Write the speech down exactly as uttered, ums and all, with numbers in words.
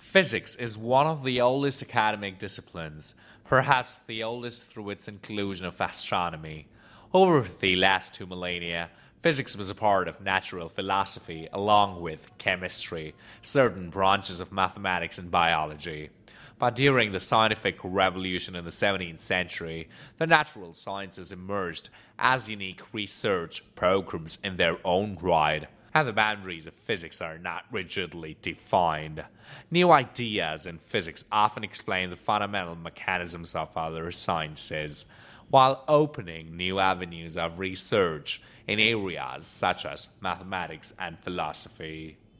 Physics is one of the oldest academic disciplines, perhaps the oldest through its inclusion of astronomy. Over the last two millennia, physics was a part of natural philosophy along with chemistry, certain branches of mathematics and biology. But during the scientific revolution in the seventeenth century, the natural sciences emerged as unique research programs in their own right, and the boundaries of physics are not rigidly defined. New ideas in physics often explain the fundamental mechanisms of other sciences, while opening new avenues of research in areas such as mathematics and philosophy.